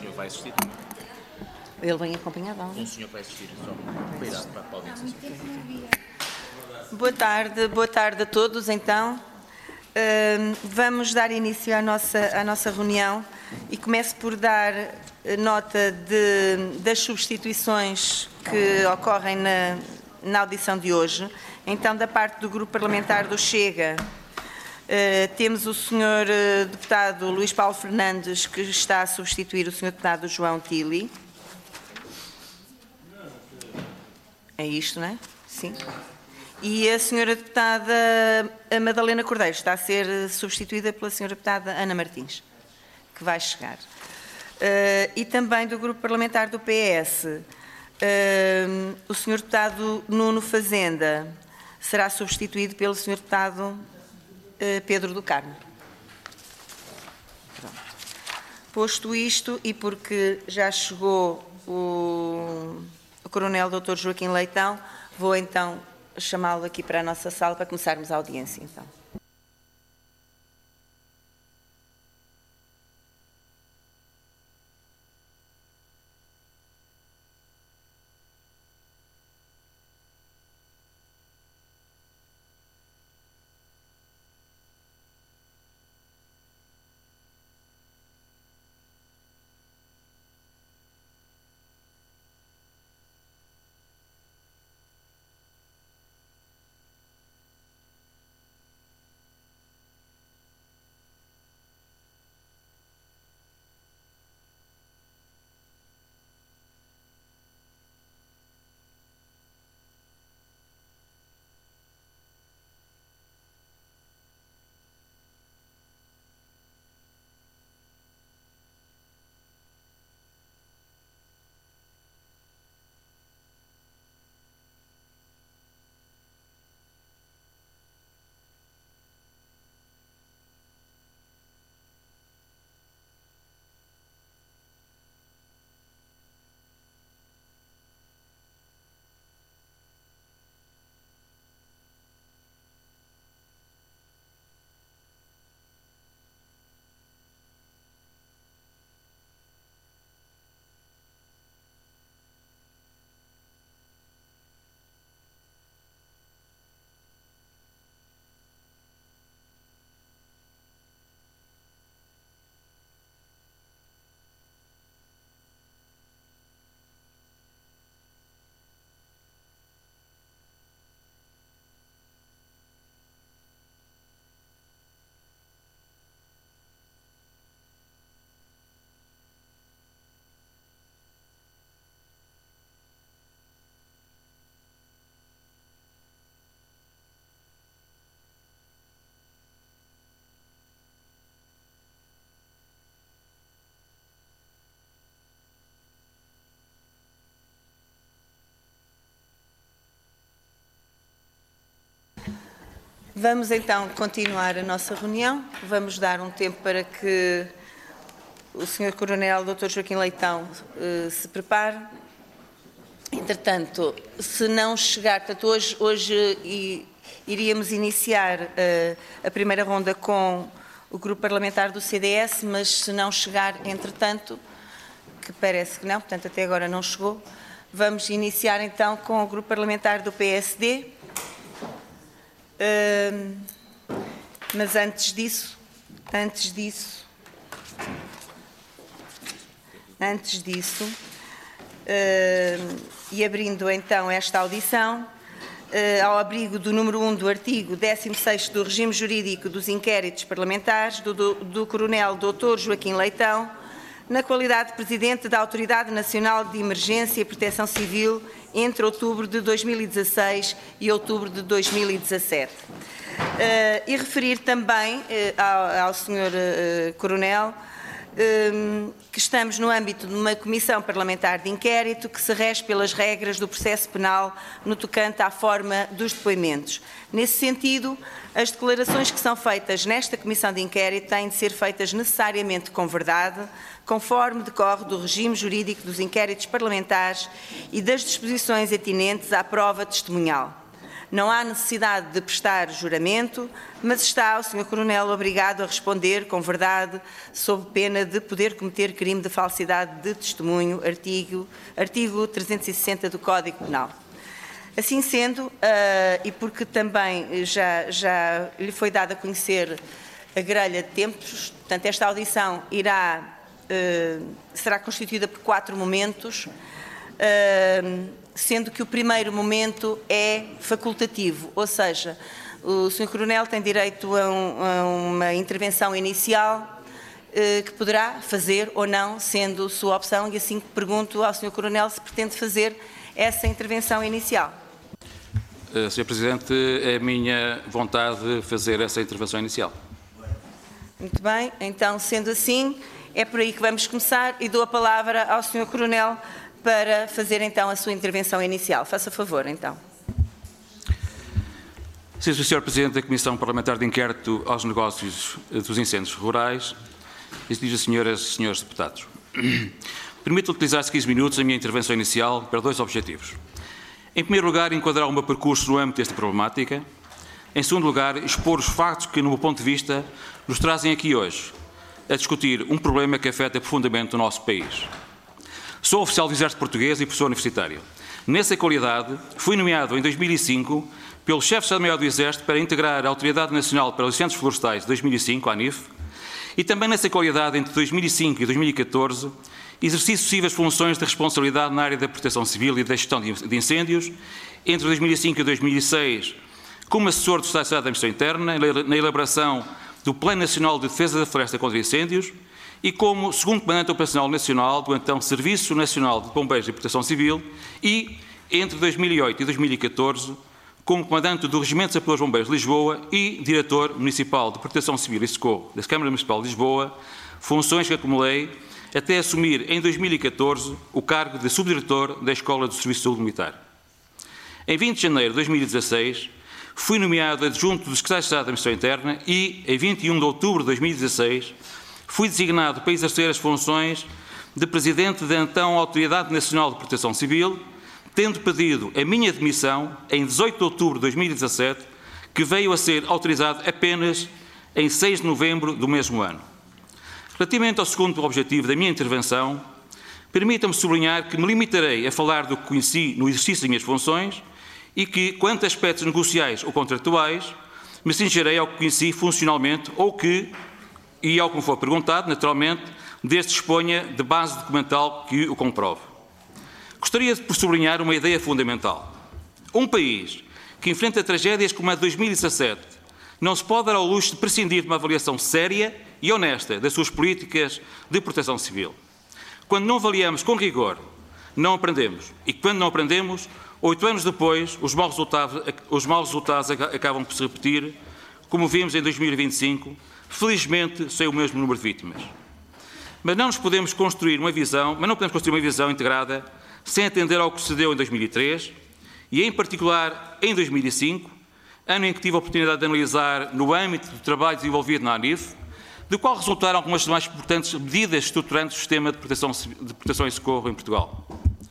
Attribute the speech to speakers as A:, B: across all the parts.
A: senhor vai assistir?
B: Ele vem acompanhado.
A: Um senhor vai assistir, só cuidado para a audiência.
B: Boa tarde a todos, então. Vamos dar início à nossa reunião e começo por dar nota das substituições que ocorrem na audição de hoje. Então, da parte do Grupo Parlamentar do Chega, temos o Sr. Deputado Luís Paulo Fernandes, que está a substituir o Sr. Deputado João Tili. É isto, não é? Sim. E a Sra. Deputada Madalena Cordeiro está a ser substituída pela Sra. Deputada Ana Martins, que vai chegar. E também do Grupo Parlamentar do PS, o Sr. Deputado Nuno Fazenda será substituído pelo Sr. Deputado Pedro do Carmo. Pronto. Posto isto, e porque já chegou o Coronel Dr. Joaquim Leitão, vou então chamá-lo aqui para a nossa sala para começarmos a audiência, então. Vamos então continuar a nossa reunião. Vamos dar um tempo para que o Sr. Coronel Dr. Joaquim Leitão se prepare. Entretanto, se não chegar, portanto, hoje iríamos iniciar a primeira ronda com o Grupo Parlamentar do CDS, mas se não chegar, entretanto, que parece que não, portanto até agora não chegou, vamos iniciar então com o Grupo Parlamentar do PSD. Mas antes disso, e abrindo então esta audição, ao abrigo do número 1 do artigo 16º do regime jurídico dos inquéritos parlamentares, do Coronel Dr. Joaquim Leitão, na qualidade de Presidente da Autoridade Nacional de Emergência e Proteção Civil entre outubro de 2016 e outubro de 2017. E referir também ao Sr. Coronel que estamos no âmbito de uma comissão parlamentar de inquérito que se rege pelas regras do processo penal no tocante à forma dos depoimentos. Nesse sentido, as declarações que são feitas nesta comissão de inquérito têm de ser feitas necessariamente com verdade, conforme decorre do regime jurídico dos inquéritos parlamentares e das disposições atinentes à prova testemunhal. Não há necessidade de prestar juramento, mas está o Sr. Coronel obrigado a responder com verdade, sob pena de poder cometer crime de falsidade de testemunho, artigo 360 do Código Penal. Assim sendo, e porque também já lhe foi dado a conhecer a grelha de tempos, portanto, esta audição será constituída por 4 momentos, sendo que o primeiro momento é facultativo, ou seja, o Sr. Coronel tem direito a uma intervenção inicial que poderá fazer ou não, sendo sua opção, e assim pergunto ao Sr. Coronel se pretende fazer essa intervenção inicial.
C: Sr. Presidente, é a minha vontade fazer essa intervenção inicial.
B: Muito bem, então, sendo assim, é por aí que vamos começar e dou a palavra ao Sr. Coronel para fazer então a sua intervenção inicial. Faça favor, então.
C: Sim, Sr. Presidente da Comissão Parlamentar de Inquérito aos Negócios dos Incêndios Rurais, distinguidas senhoras e senhores deputados. Permito utilizar 15 minutos a minha intervenção inicial para 2 objetivos. Em primeiro lugar, enquadrar o meu percurso no âmbito desta problemática. Em segundo lugar, expor os factos que, no meu ponto de vista, nos trazem aqui hoje a discutir um problema que afeta profundamente o nosso país. Sou oficial do Exército Português e professor universitário. Nessa qualidade, fui nomeado em 2005 pelo chefe de Estado-Maior do Exército para integrar a Autoridade Nacional para os Incêndios Florestais de 2005, a ANIF, e também nessa qualidade, entre 2005 e 2014, exerci sucessivas funções de responsabilidade na área da proteção civil e da gestão de incêndios, entre 2005 e 2006, como assessor do Estado da Administração Interna, na elaboração do Plano Nacional de Defesa da Floresta contra Incêndios e como segundo comandante operacional nacional do então Serviço Nacional de Bombeiros e Proteção Civil e, entre 2008 e 2014, como comandante do Regimento de Apoio aos Bombeiros de Lisboa e diretor municipal de Proteção Civil e Socorro da Câmara Municipal de Lisboa, funções que acumulei até assumir em 2014 o cargo de subdiretor da Escola do Serviço de Saúde Militar. Em 20 de janeiro de 2016, fui nomeado adjunto do Secretário de Estado da Administração Interna e, em 21 de outubro de 2016, fui designado para exercer as funções de Presidente da então Autoridade Nacional de Proteção Civil, tendo pedido a minha demissão em 18 de outubro de 2017, que veio a ser autorizado apenas em 6 de novembro do mesmo ano. Relativamente ao segundo objetivo da minha intervenção, permita-me sublinhar que me limitarei a falar do que conheci no exercício das minhas funções e que, quanto a aspectos negociais ou contratuais, me cingerei ao que conheci funcionalmente ou que, e ao que me for perguntado, naturalmente, desde disponha de base documental que o comprove. Gostaria de sublinhar uma ideia fundamental. Um país que enfrenta tragédias como a de 2017 não se pode dar ao luxo de prescindir de uma avaliação séria e honesta das suas políticas de proteção civil. Quando não avaliamos com rigor, não aprendemos. E quando não aprendemos, 8 anos depois, os maus resultados acabam por se repetir, como vimos em 2025, felizmente sem o mesmo número de vítimas. Mas não podemos construir uma visão integrada sem atender ao que sucedeu em 2003 e, em particular, em 2005, ano em que tive a oportunidade de analisar no âmbito do trabalho desenvolvido na ANIF, do qual resultaram algumas das mais importantes medidas estruturantes do sistema de proteção e socorro em Portugal.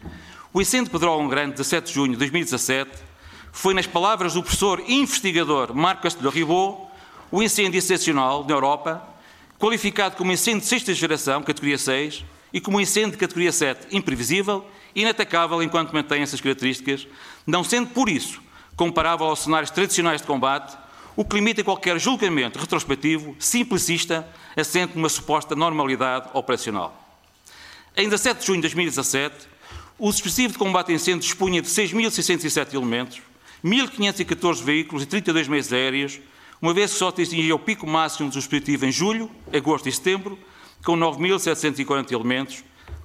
C: O incêndio de Pedrógão Grande, 17 de junho de 2017, foi, nas palavras do professor investigador Marco Castelhano Ribot, o incêndio excepcional na Europa, qualificado como incêndio de 6ª geração, categoria 6, e como incêndio de categoria 7, imprevisível e inatacável enquanto mantém essas características, não sendo, por isso, comparável aos cenários tradicionais de combate, o que limita qualquer julgamento retrospectivo, simplicista, assente numa suposta normalidade operacional. Em 17 de junho de 2017, o dispositivo de combate a incêndio dispunha de 6.607 elementos, 1.514 veículos e 32 meios aéreos, uma vez que só atingia o pico máximo do dispositivo em julho, agosto e setembro, com 9.740 elementos,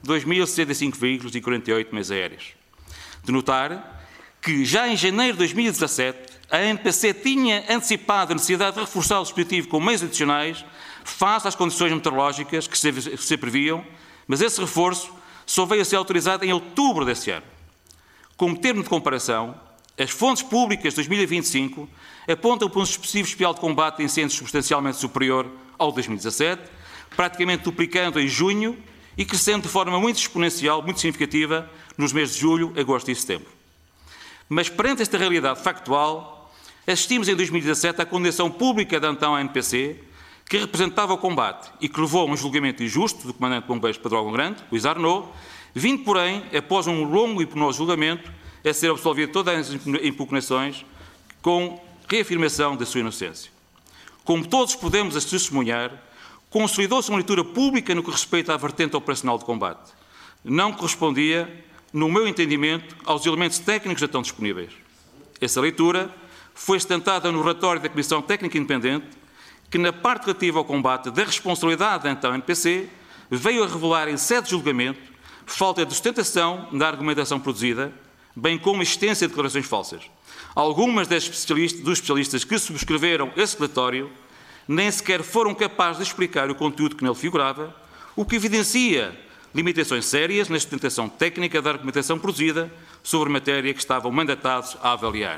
C: 2.065 veículos e 48 meios aéreos. De notar que, já em janeiro de 2017, a ANPC tinha antecipado a necessidade de reforçar o dispositivo com meios adicionais face às condições meteorológicas que se previam, mas esse reforço só veio a ser autorizado em outubro desse ano. Como termo de comparação, as fontes públicas de 2025 apontam para um dispositivo especial de combate a incêndios substancialmente superior ao de 2017, praticamente duplicando em junho e crescendo de forma muito exponencial, muito significativa, nos meses de julho, agosto e setembro. Mas perante esta realidade factual, assistimos em 2017 à condenação pública da então ANPC, que representava o combate e que levou a um julgamento injusto do Comandante de Bombeiros Pedro Álvaro Grande, Luís Arnaud, vindo, porém, após um longo e penoso julgamento, a ser absolvido de todas as impugnações, com reafirmação da sua inocência. Como todos podemos testemunhar, consolidou-se uma leitura pública no que respeita à vertente operacional de combate. Não correspondia, no meu entendimento, aos elementos técnicos então disponíveis. Essa leitura foi sustentada no relatório da Comissão Técnica Independente, que, na parte relativa ao combate da responsabilidade da então ANPC, veio a revelar em sede de julgamento falta de sustentação da argumentação produzida, bem como a existência de declarações falsas. Algumas dos especialistas que subscreveram esse relatório nem sequer foram capazes de explicar o conteúdo que nele figurava, o que evidencia limitações sérias na sustentação técnica da argumentação produzida sobre a matéria que estavam mandatados a avaliar.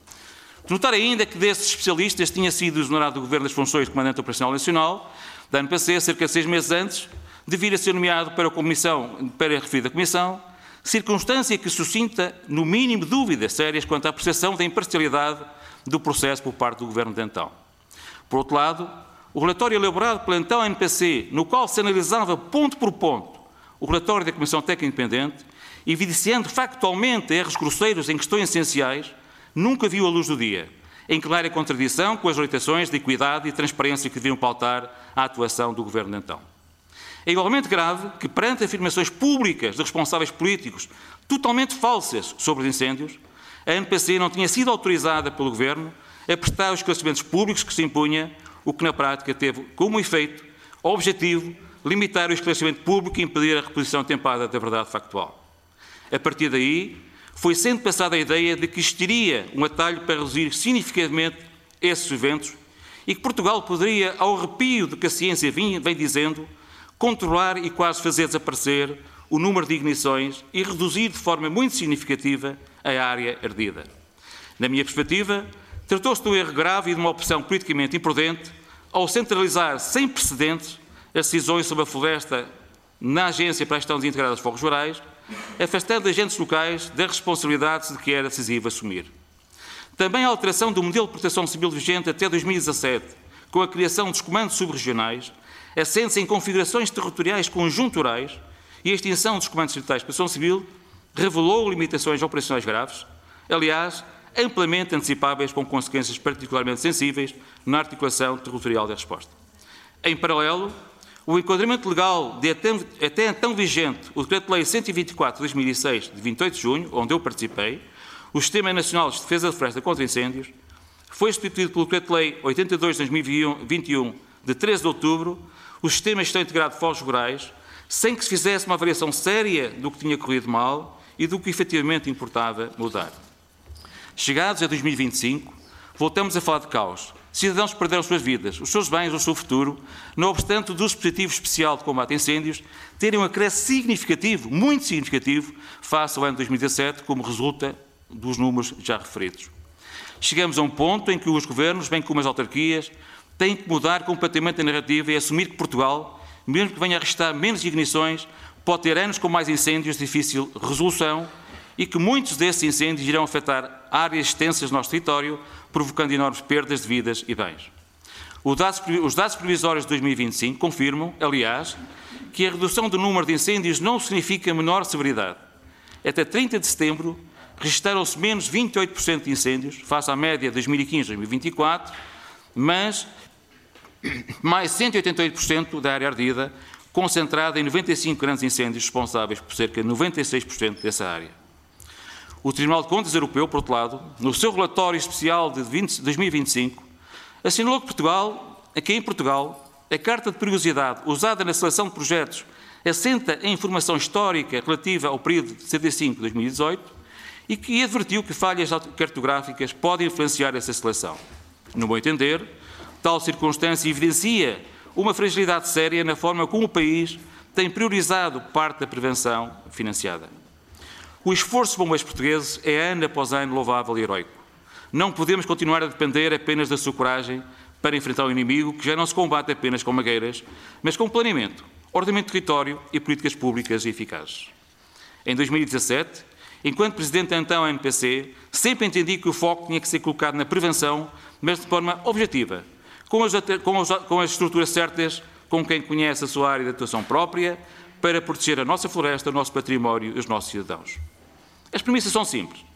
C: De notar ainda que desses especialistas tinha sido exonerado do Governo das funções de Comandante Operacional Nacional, da ANPC, cerca de 6 meses antes de vir a ser nomeado para a referida Comissão, circunstância que suscita, no mínimo, dúvidas sérias quanto à apreciação da imparcialidade do processo por parte do Governo de então. Por outro lado, o relatório elaborado pela então ANPC, no qual se analisava ponto por ponto o relatório da Comissão Técnica Independente, evidenciando factualmente erros grosseiros em questões essenciais, nunca viu a luz do dia, em clara contradição com as orientações de equidade e transparência que deviam pautar a atuação do Governo de então. É igualmente grave que, perante afirmações públicas de responsáveis políticos totalmente falsas sobre os incêndios, a ANPC não tinha sido autorizada pelo Governo a prestar os esclarecimentos públicos que se impunha, o que na prática teve como efeito objetivo limitar o esclarecimento público e impedir a reposição tempada da verdade factual. A partir daí, foi sendo passada a ideia de que existiria um atalho para reduzir significativamente esses eventos e que Portugal poderia, ao arrepio do que a ciência vem dizendo, controlar e quase fazer desaparecer o número de ignições e reduzir de forma muito significativa a área ardida. Na minha perspectiva, tratou-se de um erro grave e de uma opção politicamente imprudente ao centralizar sem precedentes as decisões sobre a floresta na Agência para a Gestão Desintegrada dos Fogos Rurais, afastando agentes locais das responsabilidades de que era decisivo assumir. Também a alteração do modelo de proteção civil vigente até 2017, com a criação dos comandos subregionais, assente-se em configurações territoriais conjunturais e a extinção dos comandos distritais de proteção civil revelou limitações operacionais graves, aliás, amplamente antecipáveis com consequências particularmente sensíveis na articulação territorial da resposta. Em paralelo, o enquadramento legal de até então vigente, o Decreto-Lei 124 de 2006, de 28 de junho, onde eu participei, o Sistema Nacional de Defesa de Floresta contra Incêndios, foi substituído pelo Decreto-Lei 82 de 2021, de 13 de outubro, o Sistema de Gestão Integrado de Fogos Rurais, sem que se fizesse uma avaliação séria do que tinha corrido mal e do que efetivamente importava mudar. Chegados a 2025, voltamos a falar de caos. Cidadãos que perderam suas vidas, os seus bens, o seu futuro, não obstante o dispositivo especial de combate a incêndios terem um acréscimo significativo, muito significativo, face ao ano de 2017, como resulta dos números já referidos. Chegamos a um ponto em que os governos, bem como as autarquias, têm que mudar completamente a narrativa e assumir que Portugal, mesmo que venha a restar menos ignições, pode ter anos com mais incêndios de difícil resolução e que muitos desses incêndios irão afetar áreas extensas do nosso território, provocando enormes perdas de vidas e bens. Os dados previsórios de 2025 confirmam, aliás, que a redução do número de incêndios não significa menor severidade. Até 30 de setembro, registraram-se menos 28% de incêndios, face à média de 2015-2024, mas mais 188% da área ardida, concentrada em 95 grandes incêndios responsáveis por cerca de 96% dessa área. O Tribunal de Contas Europeu, por outro lado, no seu relatório especial de 2025, assinalou que em Portugal a carta de perigosidade usada na seleção de projetos assenta em informação histórica relativa ao período de 75-2018 e que advertiu que falhas cartográficas podem influenciar essa seleção. No meu entender, tal circunstância evidencia uma fragilidade séria na forma como o país tem priorizado parte da prevenção financiada. O esforço dos bombeiros portugueses é ano após ano louvável e heroico. Não podemos continuar a depender apenas da sua coragem para enfrentar o inimigo, que já não se combate apenas com magueiras, mas com planeamento, ordenamento de território e políticas públicas eficazes. Em 2017, Enquanto Presidente da então NPC, sempre entendi que o foco tinha que ser colocado na prevenção, mas de forma objetiva, com as estruturas certas, com quem conhece a sua área de atuação própria, para proteger a nossa floresta, o nosso património e os nossos cidadãos. As premissas são simples.